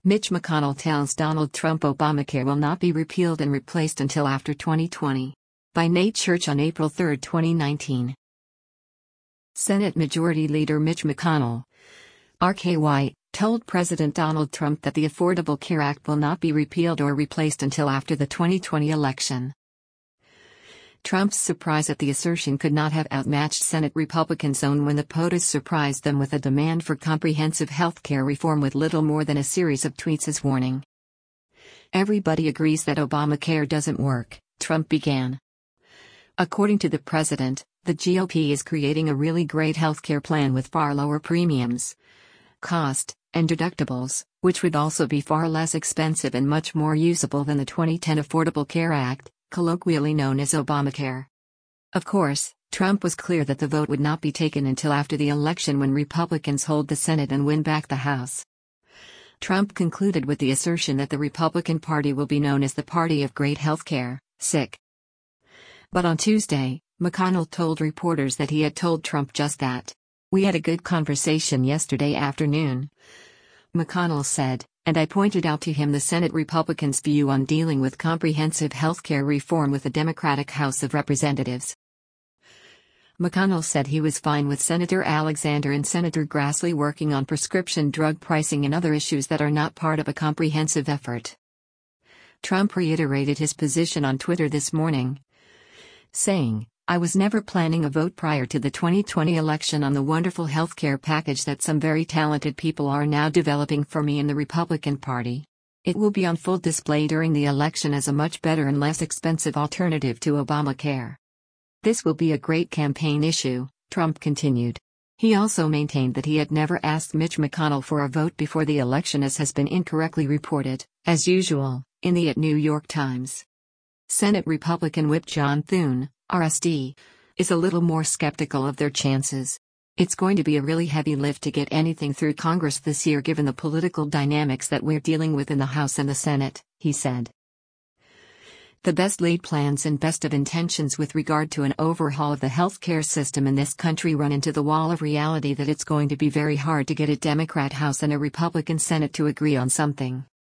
Mitch McConnell tells Donald Trump Obamacare will not be repealed and replaced until after 2020. By Nate Church on April 3, 2019. Senate Majority Leader Mitch McConnell, RKY, told President Donald Trump that the Affordable Care Act will not be repealed or replaced until after the 2020 election. Trump's surprise at the assertion could not have outmatched Senate Republicans' own when the POTUS surprised them with a demand for comprehensive health care reform with little more than a series of tweets as warning. Everybody agrees that Obamacare doesn't work, Trump began. According to the president, the GOP is creating a really great healthcare plan with far lower premiums, cost, and deductibles, which would also be far less expensive and much more usable than the 2010 Affordable Care Act, colloquially known as Obamacare. Of course, Trump was clear that the vote would not be taken until after the election when Republicans hold the Senate and win back the House. Trump concluded with the assertion that the Republican Party will be known as the Party of Great Healthcare, SICK. But on Tuesday, McConnell told reporters that he had told Trump just that. "We had a good conversation yesterday afternoon," McConnell said, "and I pointed out to him the Senate Republicans' view on dealing with comprehensive health care reform with the Democratic House of Representatives." McConnell said he was fine with Senator Alexander and Senator Grassley working on prescription drug pricing and other issues that are not part of a comprehensive effort. Trump reiterated his position on Twitter this morning, saying, "I was never planning a vote prior to the 2020 election on the wonderful healthcare package that some very talented people are now developing for me in the Republican Party. It will be on full display during the election as a much better and less expensive alternative to Obamacare. This will be a great campaign issue," Trump continued. He also maintained that he had never asked Mitch McConnell for a vote before the election, as has been incorrectly reported, as usual, in the New York Times. Senate Republican Whip John Thune, RSD, is a little more skeptical of their chances. "It's going to be a really heavy lift to get anything through Congress this year given the political dynamics that we're dealing with in the House and the Senate," he said. The best laid plans and best of intentions with regard to an overhaul of the healthcare system in this country run into the wall of reality that it's going to be very hard to get a Democrat House and a Republican Senate to agree on something.